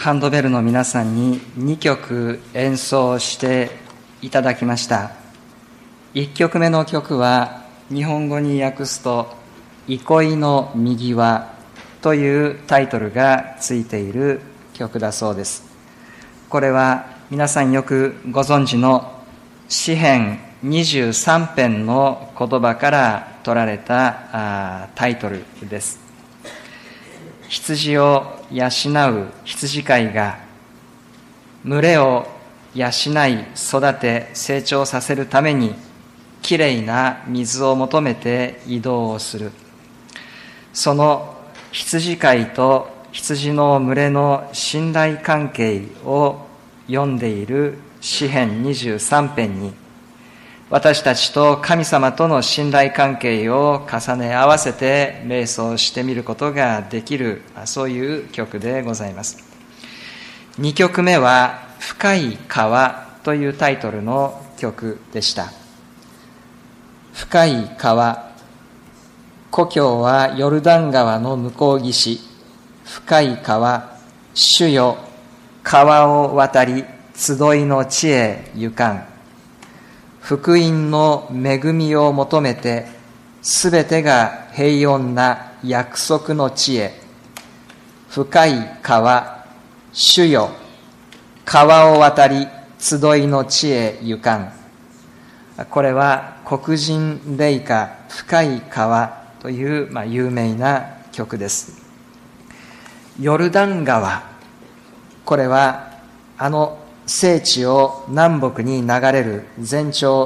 ハンドベルの皆さんに2曲演奏していただきました。1曲目の曲は日本語に訳すと憩いの右輪というタイトルがついている曲だそうです。これは皆さんよくご存知の詩編23編の言葉から取られたタイトルです。羊を養う羊飼いが群れを養い育て成長させるためにきれいな水を求めて移動をする。その羊飼いと羊の群れの信頼関係を読んでいる詩編23編に私たちと神様との信頼関係を重ね合わせて瞑想してみることができる、そういう曲でございます。2曲目は深い川というタイトルの曲でした。深い川、故郷はヨルダン川の向こう岸。深い川、主よ川を渡り集いの地へ行かん。福音の恵みを求めて、すべてが平穏な約束の地へ。深い川、主よ、川を渡り、集いの地へ行かん。これは黒人霊歌、深い川という、有名な曲です。ヨルダン川、これは聖地を南北に流れる全長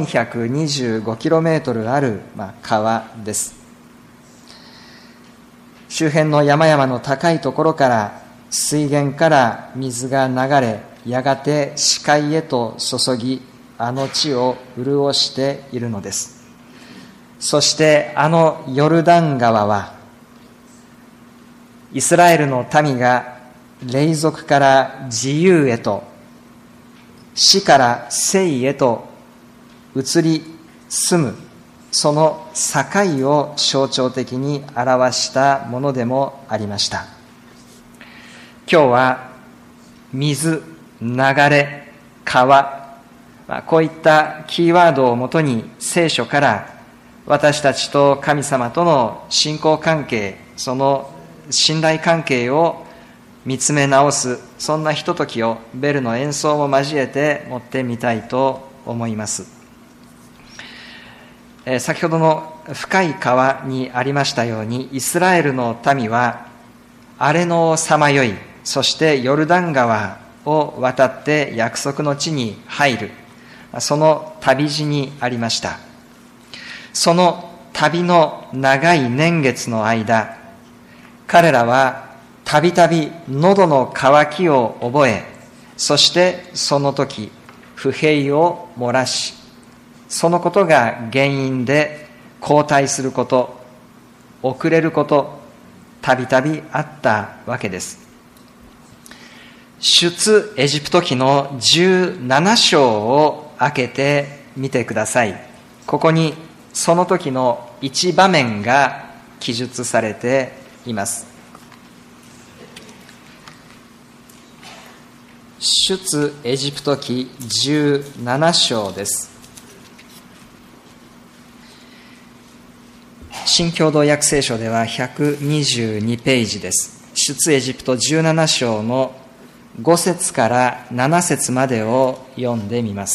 425km ある川です。周辺の山々の高いところから水源から水が流れ、やがて視界へと注ぎ、地を潤しているのです。そしてヨルダン川はイスラエルの民が隷属から自由へと、死から生へと移り住む、その境を象徴的に表したものでもありました。今日は水、流れ、川、こういったキーワードをもとに聖書から私たちと神様との信仰関係、その信頼関係を見つめ直す、そんなひとときをベルの演奏も交えて持ってみたいと思います。先ほどの深い川にありましたように、イスラエルの民は荒れ野をさまよい、そしてヨルダン川を渡って約束の地に入る、その旅路にありました。その旅の長い年月の間、彼らはたびたび喉の渇きを覚え、そしてその時不平を漏らし、そのことが原因で後退すること、遅れること、たびたびあったわけです。出エジプト記の17章を開けてみてください。ここにその時の一場面が記述されています。出エジプト記17章です。新共同訳聖書では122ページです。出エジプト17章の5節から7節までを読んでみます。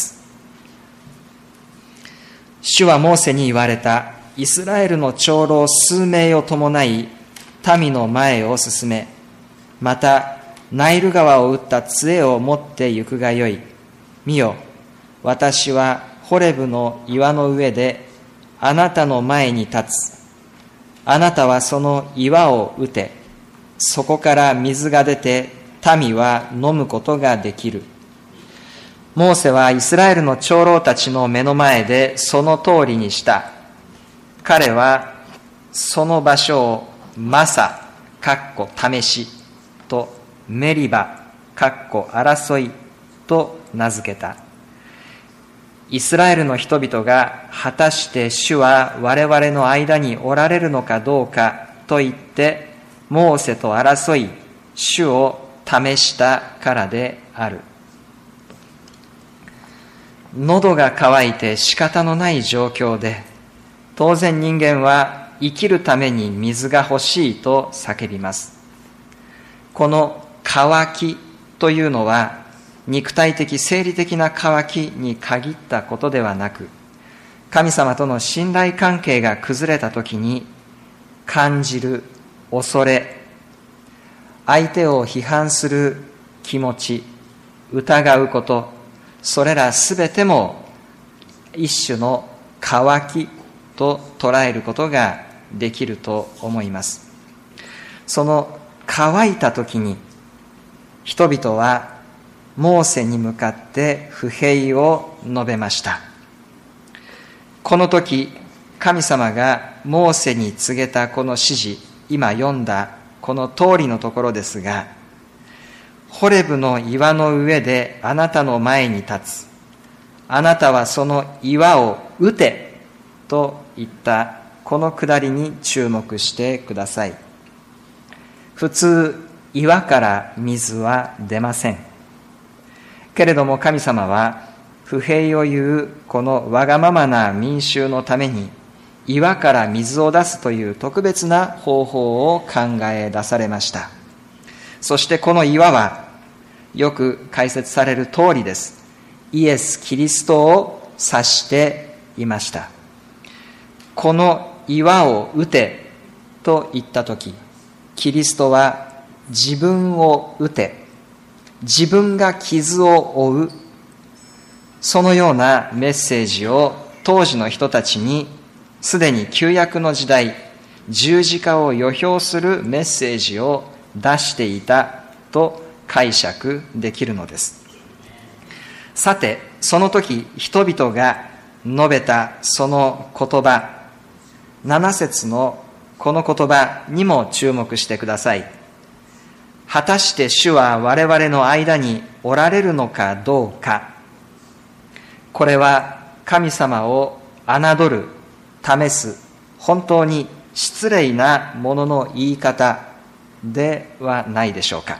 主はモーセに言われた。イスラエルの長老数名を伴い民の前を進め、またナイル川を打った杖を持って行くがよい。見よ、私はホレブの岩の上であなたの前に立つ。あなたはその岩を打て、そこから水が出て民は飲むことができる。モーセはイスラエルの長老たちの目の前でその通りにした。彼はその場所をマサ、試しとメリバ、争いと名付けた。イスラエルの人々が果たして主は我々の間におられるのかどうかと言ってモーセと争い、主を試したからである。喉が渇いて仕方のない状況で、当然人間は生きるために水が欲しいと叫びます。この渇きというのは、肉体的生理的な渇きに限ったことではなく、神様との信頼関係が崩れたときに感じる恐れ、相手を批判する気持ち、疑うこと、それらすべても一種の渇きと捉えることができると思います。その乾いたときに人々はモーセに向かって不平を述べました。この時、神様がモーセに告げたこの指示、今読んだこの通りのところですが、ホレブの岩の上であなたの前に立つ。あなたはその岩を打てと言ったこのくだりに注目してください。普通、岩から水は出ません。けれども神様は不平を言うこのわがままな民衆のために岩から水を出すという特別な方法を考え出されました。そしてこの岩はよく解説される通りです。イエス・キリストを指していました。この岩を打てと言ったとき、キリストは自分を打て、自分が傷を負う、そのようなメッセージを当時の人たちにすでに旧約の時代、十字架を予表するメッセージを出していたと解釈できるのです。さて、その時人々が述べたその言葉、7節のこの言葉にも注目してください。果たして主は我々の間におられるのかどうか。これは神様を侮る、試す、本当に失礼なものの言い方ではないでしょうか。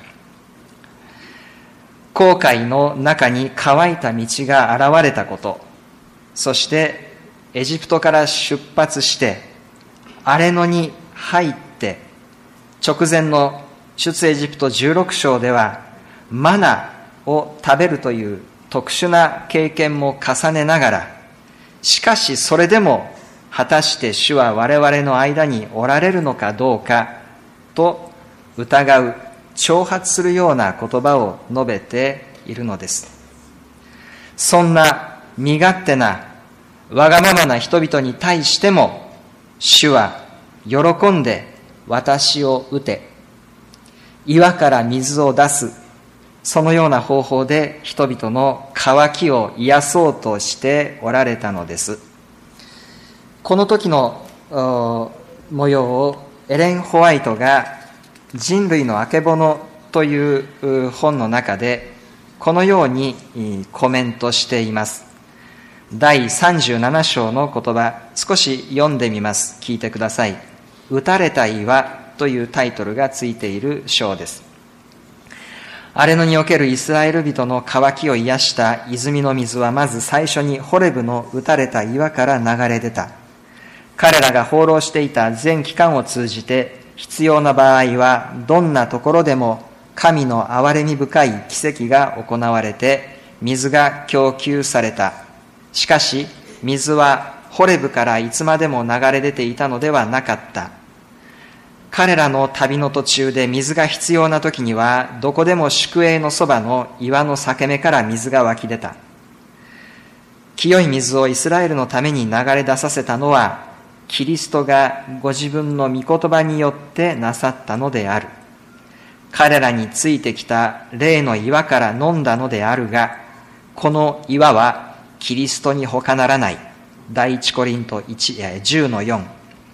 紅海の中に乾いた道が現れたこと、そしてエジプトから出発して荒れ野に入って直前の出エジプト16章ではマナを食べるという特殊な経験も重ねながら、しかしそれでも果たして主は我々の間におられるのかどうかと疑う、挑発するような言葉を述べているのです。そんな身勝手なわがままな人々に対しても主は喜んで私を打て、岩から水を出す、そのような方法で人々の渇きを癒そうとしておられたのです。この時の模様をエレン・ホワイトが人類のあけぼのという本の中でこのようにコメントしています。第37章の言葉、少し読んでみます。聞いてください。打たれた岩というタイトルがついている章です。荒れ野におけるイスラエル人の渇きを癒した泉の水はまず最初にホレブの打たれた岩から流れ出た。彼らが放浪していた全期間を通じて必要な場合はどんなところでも神の憐れみ深い奇跡が行われて水が供給された。しかし水はホレブからいつまでも流れ出ていたのではなかった。彼らの旅の途中で水が必要な時にはどこでも宿営のそばの岩の裂け目から水が湧き出た。清い水をイスラエルのために流れ出させたのはキリストがご自分の御言葉によってなさったのである。彼らについてきた霊の岩から飲んだのであるが、この岩はキリストに他ならない。第一コリント10の4。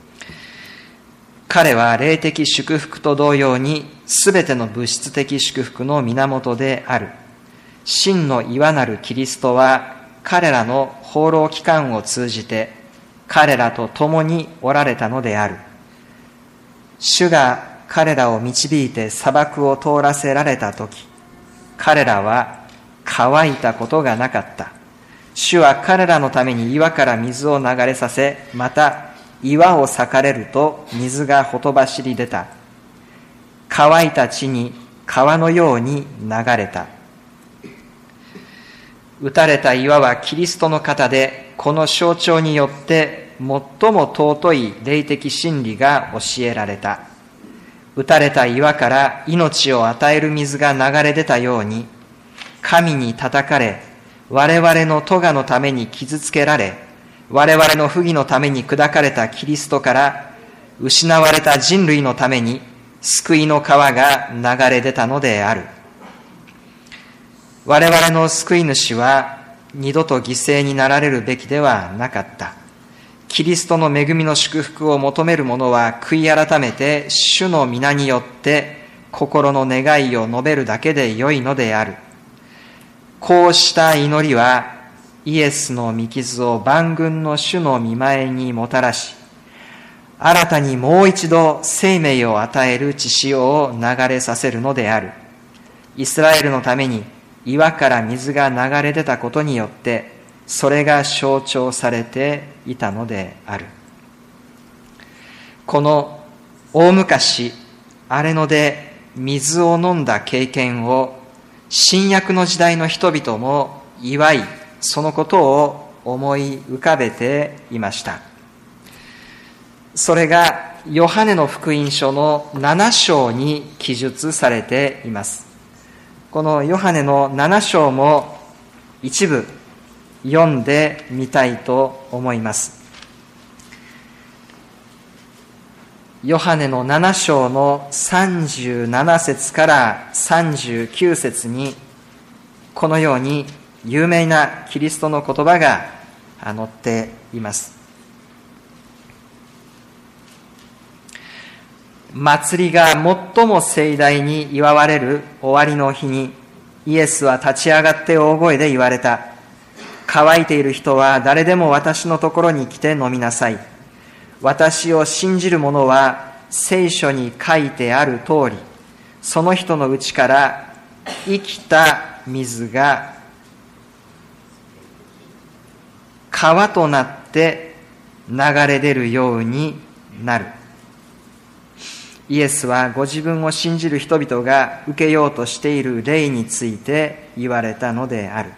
彼は霊的祝福と同様にすべての物質的祝福の源である。真の岩なるキリストは彼らの放浪期間を通じて彼らと共におられたのである。主が彼らを導いて砂漠を通らせられたとき、彼らは乾いたことがなかった。主は彼らのために岩から水を流れさせ、また岩を裂かれると水がほとばしり出た。乾いた地に川のように流れた。打たれた岩はキリストの肩で、この象徴によって最も尊い霊的真理が教えられた。打たれた岩から命を与える水が流れ出たように、神に叩かれ、我々の咎のために傷つけられ、我々の不義のために砕かれたキリストから、失われた人類のために救いの川が流れ出たのである。我々の救い主は二度と犠牲になられるべきではなかった。キリストの恵みの祝福を求める者は悔い改めて主の皆によって心の願いを述べるだけでよいのである。こうした祈りはイエスの御傷を万軍の主の御前にもたらし、新たにもう一度生命を与える血潮を流れさせるのである。イスラエルのために岩から水が流れ出たことによってそれが象徴されていたのである。この大昔荒野で水を飲んだ経験を新約の時代の人々も祝い、そのことを思い浮かべていました。それがヨハネの福音書の7章に記述されています。このヨハネの7章も一部読んでみたいと思います。ヨハネの7章の37節から39節にこのように有名なキリストの言葉が載っています。祭りが最も盛大に祝われる終わりの日にイエスは立ち上がって大声で言われた。乾いている人は誰でも私のところに来て飲みなさい。私を信じる者は聖書に書いてある通り、その人のうちから生きた水が川となって流れ出るようになる。イエスはご自分を信じる人々が受けようとしている霊について言われたのである。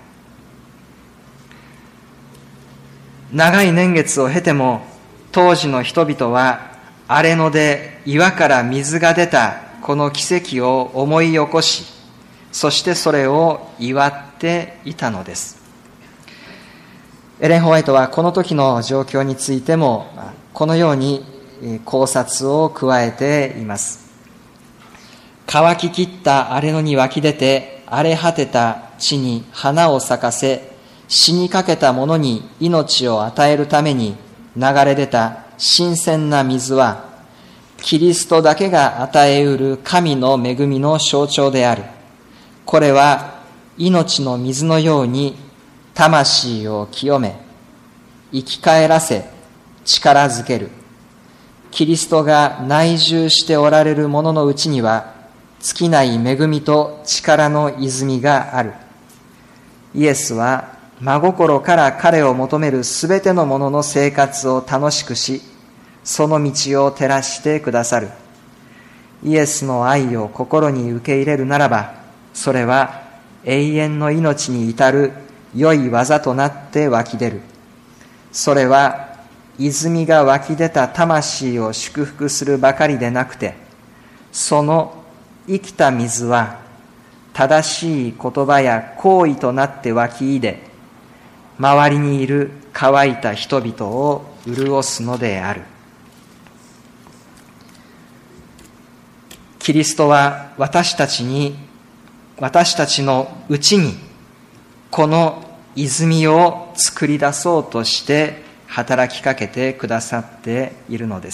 長い年月を経ても当時の人々は荒れ野で岩から水が出たこの奇跡を思い起こし、そしてそれを祝っていたのです。エレン・ホワイトはこの時の状況についてもこのように考察を加えています。乾ききった荒れ野に湧き出て荒れ果てた地に花を咲かせ、死にかけた者に命を与えるために流れ出た新鮮な水は、キリストだけが与えうる神の恵みの象徴である。これは命の水のように魂を清め、生き返らせ、力づける。キリストが内住しておられる者のうちには、尽きない恵みと力の泉がある。イエスは真心から彼を求めるすべての者の生活を楽しくし、その道を照らしてくださる。イエスの愛を心に受け入れるならば、それは永遠の命に至る良い技となって湧き出る。それは泉が湧き出た魂を祝福するばかりでなくて、その生きた水は正しい言葉や行為となって湧き出で、周りにいる乾いた人々を潤すのである。キリストは私たちのうちにこの泉を作り出そうとして働きかけてくださっているのです。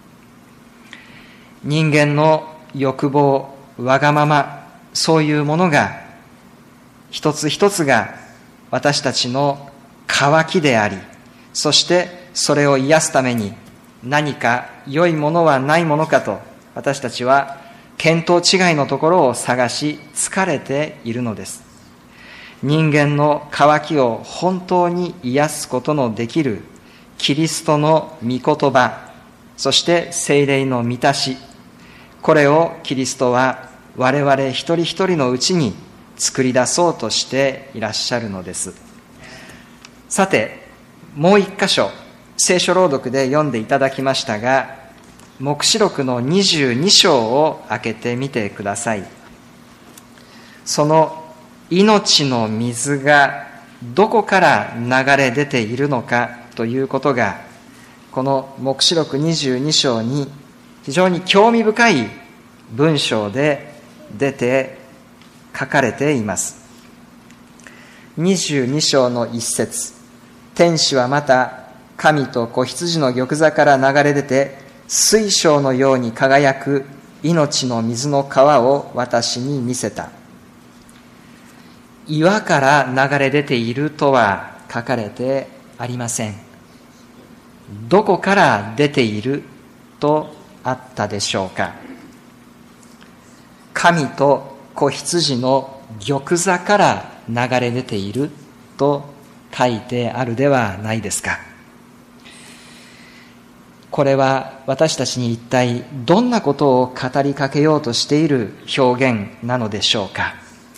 人間の欲望、わがまま、そういうものが一つ一つが私たちの渇きであり、そしてそれを癒すために何か良いものはないものかと私たちは見当違いのところを探し疲れているのです。人間の渇きを本当に癒すことのできるキリストの御言葉、そして聖霊の満たし、これをキリストは我々一人一人のうちに作り出そうとしていらっしゃるのです。さて、もう一箇所、聖書朗読で読んでいただきましたが、黙示録の22章を開けてみてください。その命の水がどこから流れ出ているのかということが、この黙示録22章に非常に興味深い文章で出て書かれています。22章の一節、天使はまた神と子羊の玉座から流れ出て、水晶のように輝く命の水の川を私に見せた。岩から流れ出ているとは書かれてありません。どこから出ているとあったでしょうか。神と子羊の玉座から流れ出ていると書いてあるではないですか。これは私たちに一体どんなことを語りかけようとしている表現なのでしょうか。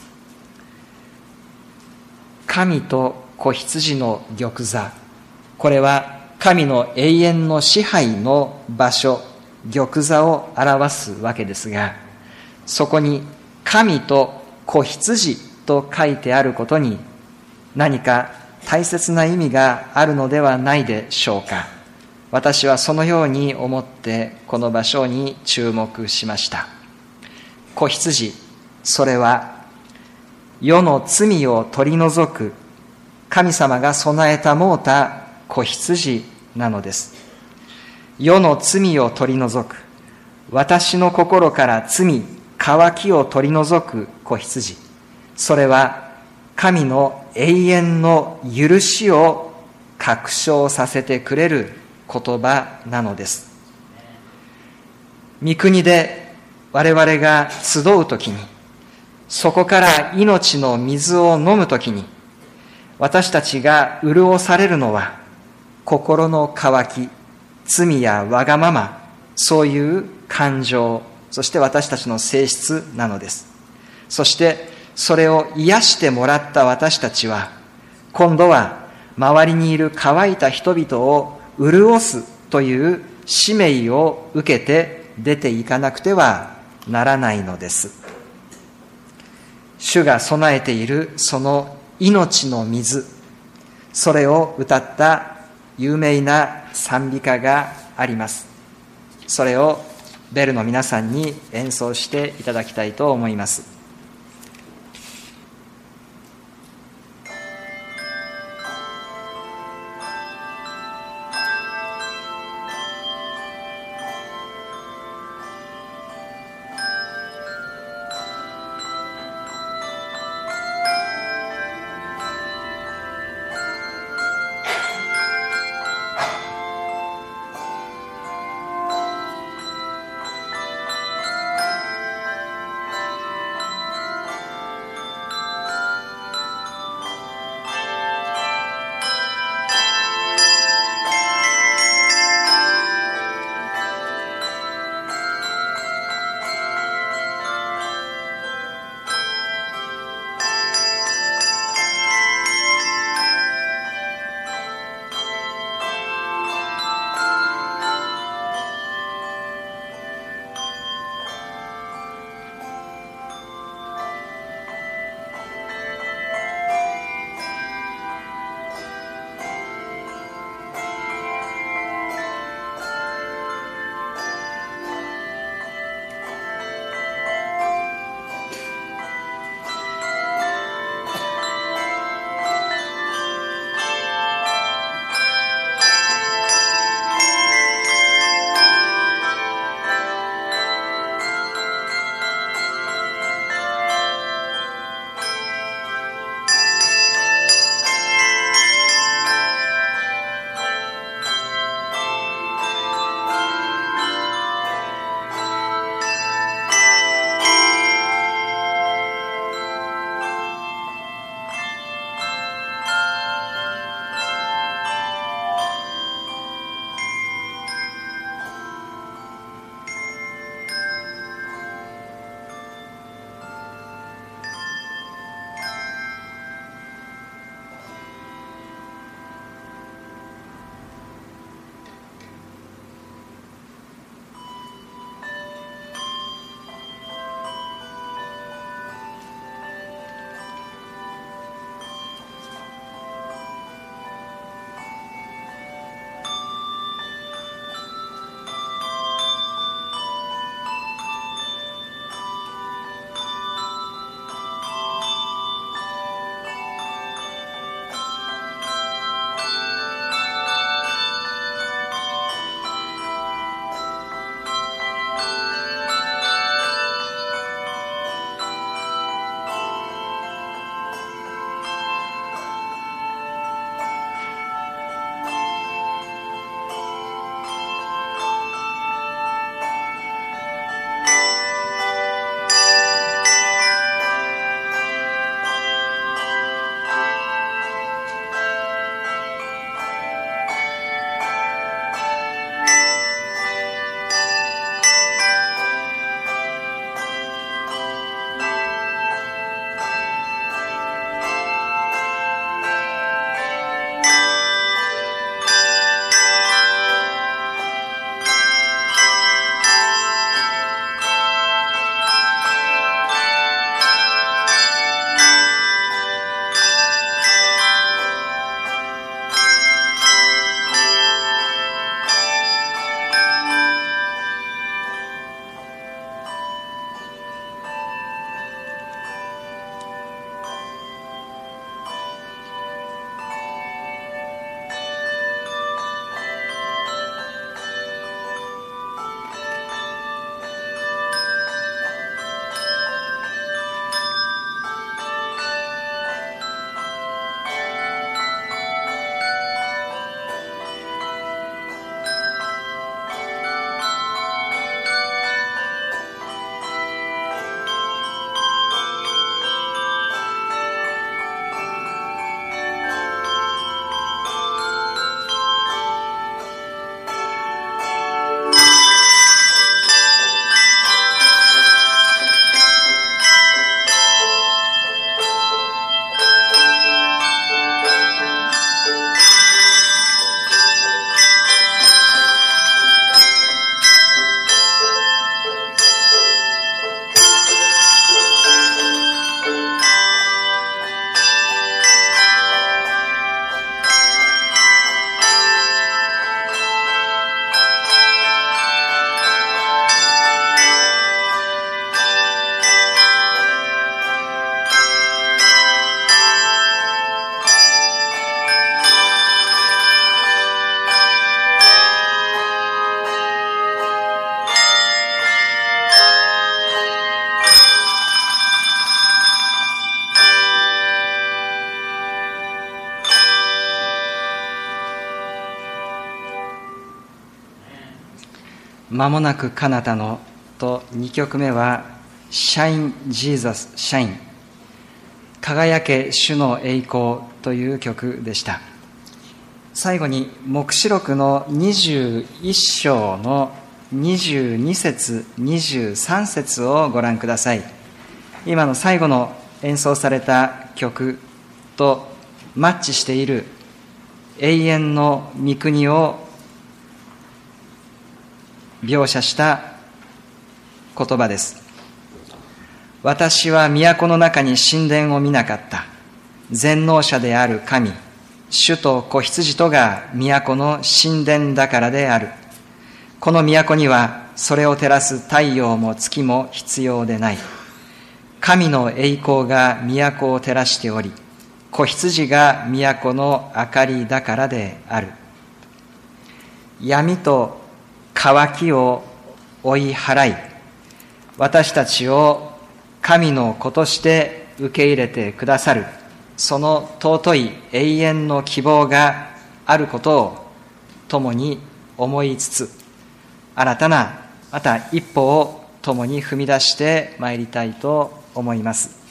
神と子羊の玉座、これは神の永遠の支配の場所、玉座を表すわけですが、そこに神と子羊と書いてあることに何か大切な意味があるのではないでしょうか。私はそのように思ってこの場所に注目しました。子羊、それは世の罪を取り除く神様が備えたもうた子羊なのです。世の罪を取り除く、私の心から罪、渇きを取り除く子羊、それは神の永遠の許しを確証させてくれる言葉なのです。御国で我々が集うときに、そこから命の水を飲むときに、私たちが潤されるのは心の渇き、罪やわがまま、そういう感情、そして私たちの性質なのです。そしてそれを癒してもらった私たちは、今度は周りにいる乾いた人々を潤すという使命を受けて出ていかなくてはならないのです。主が備えているその命の水、それを歌った有名な賛美歌があります。それをベルの皆さんに演奏していただきたいと思います。 間もなく彼方のと2曲目はShine Jesus Shine 輝け主の栄光という曲でした。最後に黙示録の21章の22節23節をご覧ください。今の最後の演奏された曲とマッチしている永遠の御国を描写した言葉です。私は都の中に神殿を見なかった。全能者である神、主と子羊とが都の神殿だからである。この都にはそれを照らす太陽も月も必要でない。神の栄光が都を照らしており、子羊が都の明かりだからである。闇と渇きを追い払い、私たちを神の子として受け入れてくださる、その尊い永遠の希望があることを共に思いつつ、新たなまた一歩を共に踏み出してまいりたいと思います。